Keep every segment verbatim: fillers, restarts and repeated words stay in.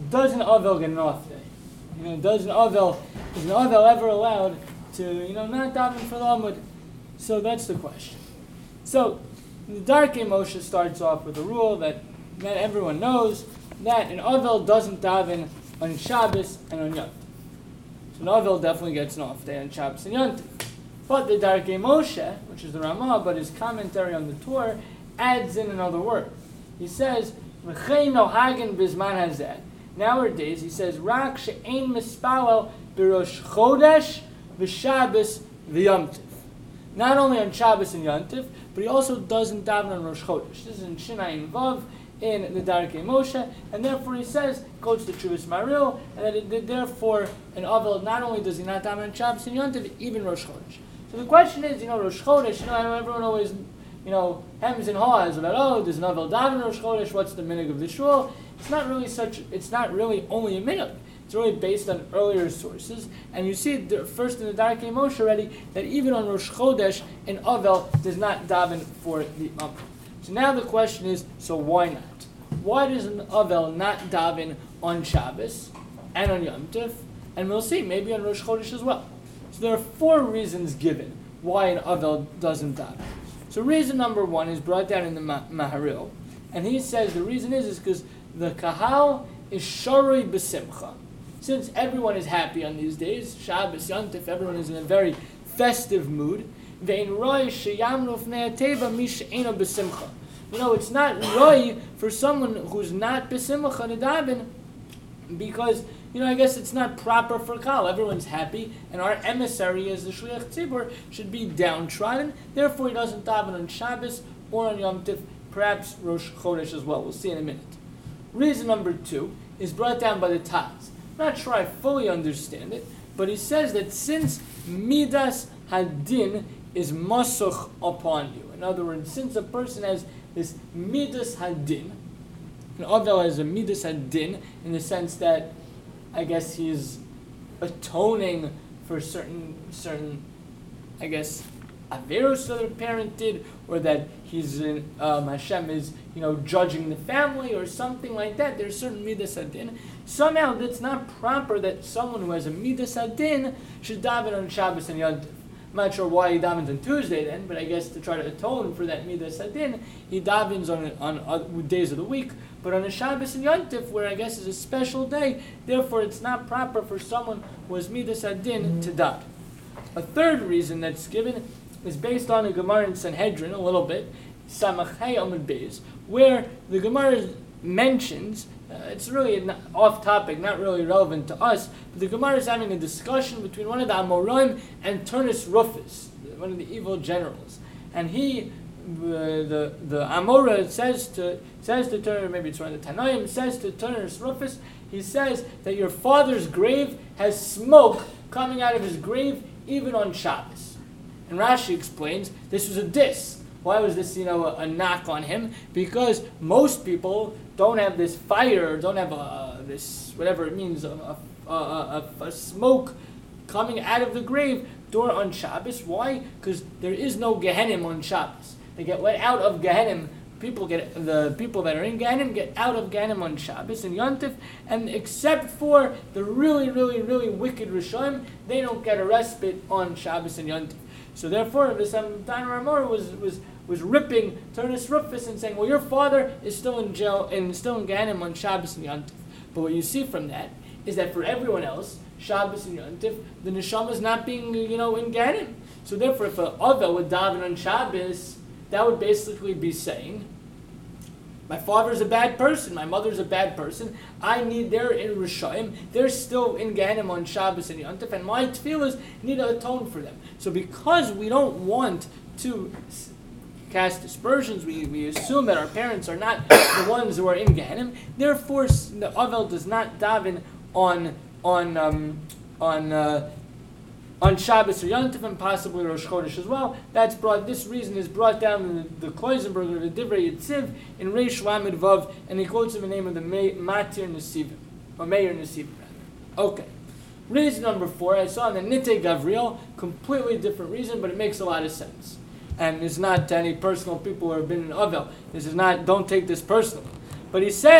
does an Avel get an off day? You know, does an Avel, is an Avel ever allowed to, you know, not daven for the Amud? So that's the question. So, the Darkei Moshe starts off with a rule that, that everyone knows, that an Avel doesn't daven on Shabbos and on Yom Tov. So an Avel definitely gets an off day on Shabbos and Yom Tov. But the Darkei Moshe, which is the Ramah, but his commentary on the Torah, adds in another word. He says, V'chein nohagen bizman hazeh. Nowadays, he says, Rak she'ein mispalel b'rosh chodesh v'Shabbos v'Yom Tov. Not only on Shabbos and Yom Tov, but he also doesn't daven on Rosh Chodesh. This is in Shinayin Vav, in the Darkei Moshe, and therefore he says, quotes the Chuvas Maril, and that it, therefore an Avel, not only does he not daven on Shabbos and Yom Tov, even Rosh Chodesh. So the question is, you know, Rosh Chodesh, you know, I know everyone always, you know, hems and haws about, oh, does an Avel daven Rosh Chodesh, what's the minhag of the shul? It's not really such, it's not really only a minhag. It's really based on earlier sources, and you see the, first in the Darkei Moshe already, that even on Rosh Chodesh, an Avel does not daven for the Avel. So now the question is, so why not? Why does an Avel not daven on Shabbos and on Yom Tov? And we'll see, maybe on Rosh Chodesh as well. So there are four reasons given why an Avel doesn't daven. So reason number one is brought down in the Maharil, and he says the reason is is because the Kahal is Sharoi B'Simcha. Since everyone is happy on these days, Shabbos, Yom Tov, everyone is in a very festive mood, Ve'in roi sheyamru fnei hateva mi she'eino b'simcha. You know, it's not roi for someone who's not b'simcha to daven, because, you know, I guess it's not proper for Kal. Everyone's happy, and our emissary as the Shliach Tzibur should be downtrodden. Therefore, he doesn't daven on Shabbos or on Yom Tov, perhaps Rosh Chodesh as well. We'll see in a minute. Reason number two is brought down by the Taz. I'm not sure I fully understand it, but he says that since Midas Hadin is masuch upon you, in other words, since a person has this Midas Hadin, an Avel has a Midas Hadin in the sense that I guess he's atoning for certain, certain, I guess, Averos that a parent did, or that he's in, um, Hashem is, you know, judging the family or something like that. There's certain Midas Hadin. Somehow it's not proper that someone who has a Midas Hadin should daven on Shabbos and Yom Tov. I'm not sure why he davens on Tuesday then, but I guess to try to atone for that Midas Hadin, he davens on, on, on days of the week. But on a Shabbos and Yom Tov, where I guess is a special day, therefore it's not proper for someone who has Midas Hadin to daven. A third reason that's given is based on a Gemara in Sanhedrin a little bit, Samachei Amud Beis, where the Gemara mentions, uh, it's really not off topic, not really relevant to us, but the Gemara is having a discussion between one of the Amoraim and Turnus Rufus, one of the evil generals. And he, the the, the Amora says to says to Turnus, maybe it's one of the Tanaim, says to Turnus Rufus, he says that your father's grave has smoke coming out of his grave even on Shabbos. And Rashi explains this was a diss. Why was this, you know, a, a knock on him? Because most people don't have this fire, don't have a, this, whatever it means, a, a, a, a, a smoke coming out of the grave door on Shabbos. Why? Because there is no Gehenim on Shabbos. They get let out of Gehenim. People get the people that are in Gehenim get out of Gehenim on Shabbos and Yom Tov, and except for the really, really, really wicked Rishonim, they don't get a respite on Shabbos and Yom Tov. So therefore, the Samtan Ramor was was was ripping Turnus Rufus and saying, well, your father is still in jail and still in Gehenim on Shabbos and Yom Tov. But what you see from that is that for everyone else, Shabbos and Yom Tov, the neshama is not being, you know, in Gehenim. So therefore, if an Avel would daven on Shabbos, that would basically be saying, my father's a bad person, my mother's a bad person, I need, they're in Rishayim, they're still in Gehenim on Shabbos and Yom Tov, and my tefillahs need to atone for them. So because we don't want to cast aspersions, we, we assume that our parents are not the ones who are in Gehenim, therefore the Avel does not daven on, on, um, on, uh, on Shabbos or Yom Tov, and possibly Rosh Chodesh as well. That's brought. This reason is brought down in the, the Kloisenberg of the Divrei Yitziv in Reish Lamed Vav, and he quotes in the name of the Matir Nesivim, or Meir Nesivim rather. Okay. Reason number four, I saw in the Nitei Gavriel, completely different reason, but it makes a lot of sense. And it's not to any personal people who have been in Avel. This is not. Don't take this personally. But he says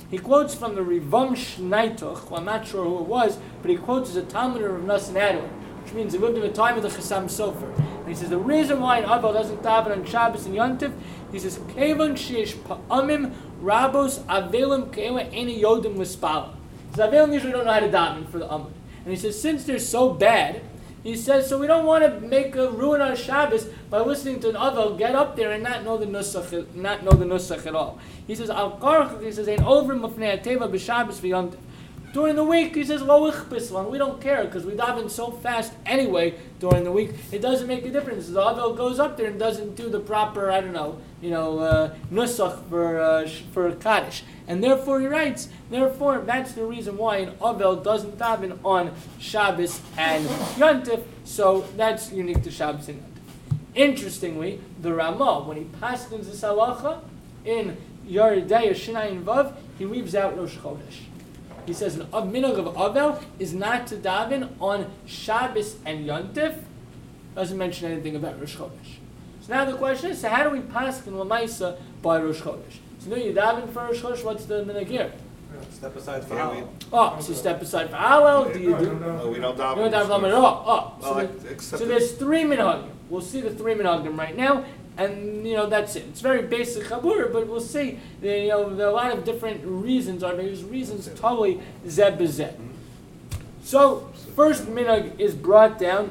He quotes from the Rivam Shnaituch, well, I'm not sure who it was, but he quotes as a Talmud of Nassan Adler, which means he lived in the time of the Chassam Sofer. And he says the reason why an Aval doesn't daven on Shabbos and Yontif, he says, Kevan sheish pa'amim rabos avelim ke'ela eni yodim l'spala. He says, Avelim usually don't know how to daven for the Amud. And he says, since they're so bad, he says, so we don't want to make a ruin our Shabbos by listening to an Avel get up there and not know the Nusach, not know the Nusach at all. He says, Al Karach, he says, ain't over mufnei ateva b'Shabbos v'yontif. During the week, he says, lo ichbis, we don't care because we daven so fast anyway during the week. It doesn't make a difference. The Avel goes up there and doesn't do the proper, I don't know, you know, uh, Nusach for, uh, for Kaddish. And therefore, he writes, therefore, that's the reason why an Avel doesn't daven on Shabbos and Yontif, so that's unique to Shabbos and Yontif. Interestingly, the Ramah, when he paskins this halacha in Yeridei Shinayin Vav, he leaves out Rosh Chodesh. He says, a minhag of Avel is not to daven on Shabbos and Yontif. Doesn't mention anything about Rosh Chodesh. So now the question is, so how do we paskin Lamaisa by Rosh Chodesh? So now you daven for Rosh Chodesh, what's the minhag here? Step aside for Hallel. Oh, so you step aside for Hallel, do you do? No, we don't daven. You don't daven at all. Oh, so, Well, the, except so there's three minhagim. We'll see the three minhagim right now. And, you know, that's it. It's very basic chabur, but we'll see. The, you know, there are a lot of different reasons, or there's reasons totally zeb bezeb. So, first minhag is brought down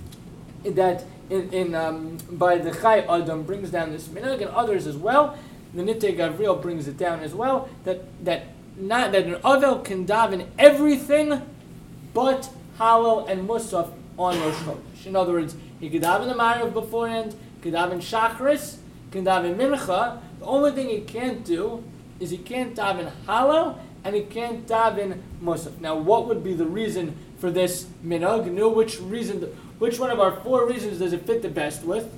that in, in um, by the Chai Adam brings down this minhag, and others as well. The Nittei Gavriel brings it down as well, that that not that an Avel can daven everything but Hallel and Musaf on Rosh Chodesh. In other words, he could daven the Ma'ariv beforehand, he could daven Shachris, he can daven Mincha. The only thing he can't do is he can't daven Hallel and he can't daven Musaf. Now, what would be the reason for this minhag? Know which reason, which one of our four reasons does it fit the best with?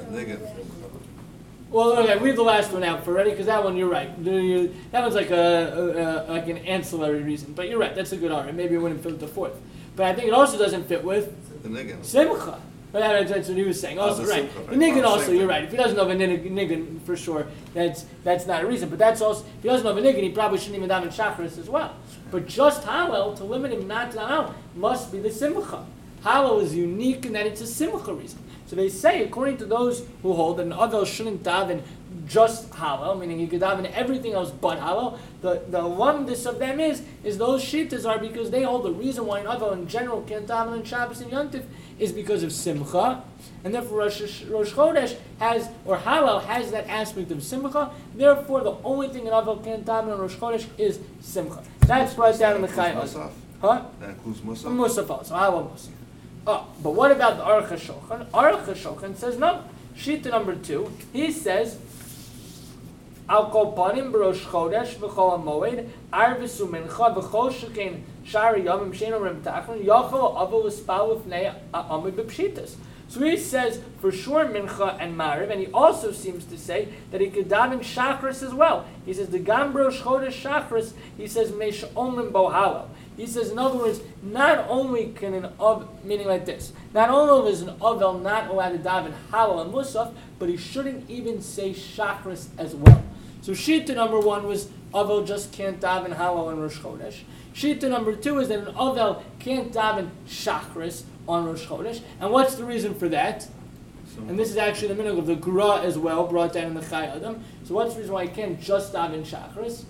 Well, okay, read the last one out for ready, because that one you're right. That one's like a, a, a like an ancillary reason, but you're right. That's a good argument. Maybe it wouldn't fit with the fourth, but I think it also doesn't fit with the niggin. Simcha. But that, that's what he was saying. Also, oh, the right. simcha, The niggin oh, also, simcha. you're right. If he doesn't know of a niggin for sure, that's that's not a reason. But that's also, if he doesn't know of a niggin, he probably shouldn't even daven Shacharis as well. But just Hallel, to limit him not to Hallel, must be the Simcha. Hallel is unique in that it's a Simcha reason. So they say, according to those who hold that an Avel shouldn't daven just Hallel, meaning he could daven everything else but Hallel, the, the lumdus of them is, is those shittas are because they hold the reason why an Avel in general can't daven on Shabbos and Yontif is because of Simcha, and therefore Rosh, Rosh Chodesh has, or Hallel has that aspect of Simcha, therefore the only thing an Avel can't daven on Rosh Chodesh is Simcha. That's brought down in the Chai Adam. Huh? That includes Musaf? Musaf also, Hallel Musaf. Oh, but what about the Aruch HaShulchan? Aruch HaShulchan says no. Shita number two, he says, Al kol panim b'rosh chodesh v'chol hamoed arvis u'mincha v'chol shekein shari yomim she'eino rem tachon yochel avel l'spal l'fnei ha'amid b'pshitas. So he says for sure mincha and mariv, and he also seems to say that he could daven shachris as well. He says the gam b'rosh chodesh shachris. He says meish omrim bo hallel. He says, in other words, not only can an Av, meaning like this, not only is an Avel not allowed to daven Hallel and Musaf, but he shouldn't even say Shachris as well. So Shita number one was Avel just can't daven Hallel and Rosh Chodesh. Shita number two is that an Avel can't daven Shachris on Rosh Chodesh. And what's the reason for that? And this is actually the minhag of the Gra as well, brought down in the Chai Adam. So what's the reason why he can't just daven Shachris?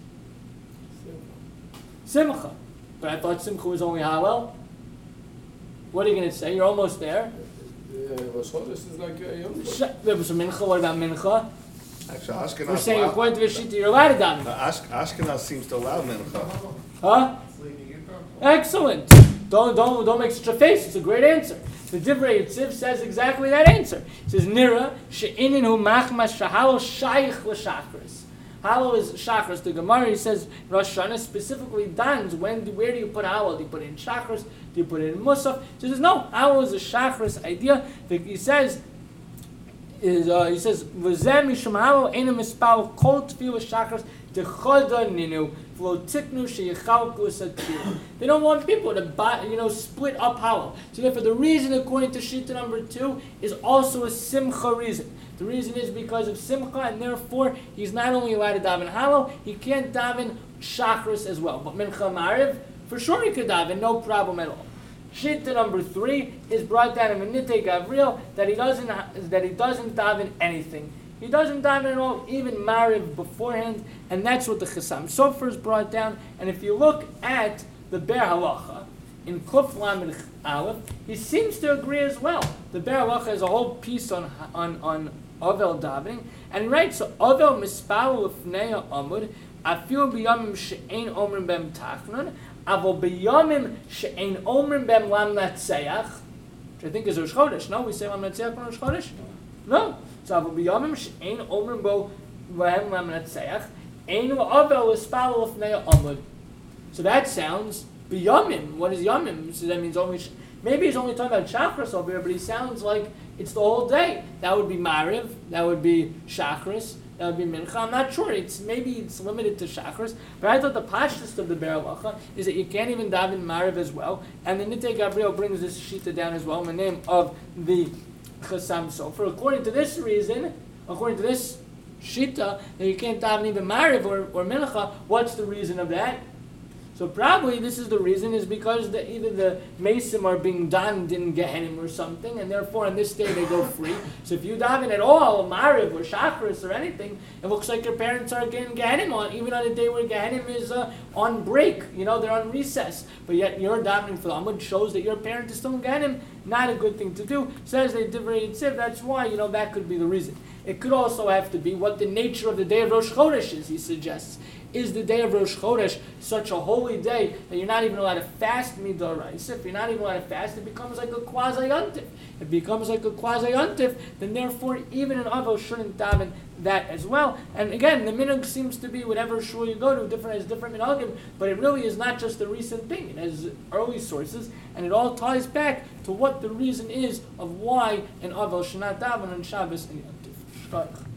Simcha. But I thought Simcha was only Hallel. What are you going to say? You're almost there. Rosh Chodesh is like a Yom Sh- there was a Mincha. What about Mincha? Actually, Ashkenaz. We're saying allow- according to Vishita, you're allowed to daven. Uh, Ash- Ashkenaz seems to allow mincha. Huh? Excellent. Don't don't don't make such a face. It's a great answer. The Divrei Yitziv says exactly that answer. It says Nira she'inin hu machmas shahalo shaykh l'shachris. Hallel is Shachris. The Gemara, he says, Rosh Hashanah specifically dons when, do, where do you put Hallel? Do you put it in Shachris? Do you put it in Musaf? So he says, no, Hallel is a Shachris idea. He says, is, uh, he says, V'zeh mishum Hallel ena mispal kol tefillah Shachris dechoda ninu v'lo tiknu sheyichalku esatfillah. They don't want people to buy, you know, split up Hallel. So therefore, the reason, according to Shita number two, is also a Simcha reason. The reason is because of Simcha, and therefore he's not only allowed to daven Hallel, he can't daven Shachris as well. But Mincha Mariv, for sure he could daven, no problem at all. Shitta number three is brought down in Menite Gavriel that he doesn't that he doesn't daven anything. He doesn't daven at all, even Mariv beforehand, and that's what the Chasam Sofer is brought down. And if you look at the Ber Halacha in Kuf Lamed Aleph, he seems to agree as well. The Ber Halacha has a whole piece on on on Ovel davening, and he writes, so Ovel mispal lefnei amud afil biyamim she'ein omrim bem tachnon avol biyamim she'ein omrim bem lam natseach, which I think is Rosh Chodesh. No, we say lam natseach on Rosh Chodesh. No, so avol biyamim she'ein omrim bo lam lam natseach ein la'ovel mispal lefnei amud. So that sounds biyamim. What is yamim? So that means only. Maybe he's only talking about Shachris over here, but he sounds like it's the whole day. That would be Mariv, that would be Shachris, that would be Mincha. I'm not sure. It's maybe it's limited to Shachris, but I thought the pashtus of the Ber Halacha is that you can't even daven Mariv as well. And the Nitei Gabriel brings this shita down as well in the name of the Chasam Sofer. According to this reason, according to this shita, that you can't daven even Mariv or, or Mincha, what's the reason of that? So probably this is the reason, is because the, either the Mesim are being donned in Gehenim or something, and therefore on this day they go free. So if you daven at all, Mariv or Shachris or anything, it looks like your parents are getting Gehenim on, even on a day where Gehenim is uh, on break, you know, they're on recess. But yet you're davening for the Amud, shows that your parent is still in Gehenim. Not a good thing to do. Says they differentiate Tziv, that's why, you know, that could be the reason. It could also have to be what the nature of the day of Rosh Chodesh is, he suggests. Is the day of Rosh Chodesh such a holy day that you're not even allowed to fast midoraisa? If you're not even allowed to fast, it becomes like a quasi-yontif. It becomes like a quasi-yontif, then therefore even an Avel shouldn't daven that as well. And again, the minhag seems to be whatever shul you go to, different has different minhagim, but it really is not just the recent thing. It has early sources, and it all ties back to what the reason is of why an Avel should not daven on Shabbos and Yontif.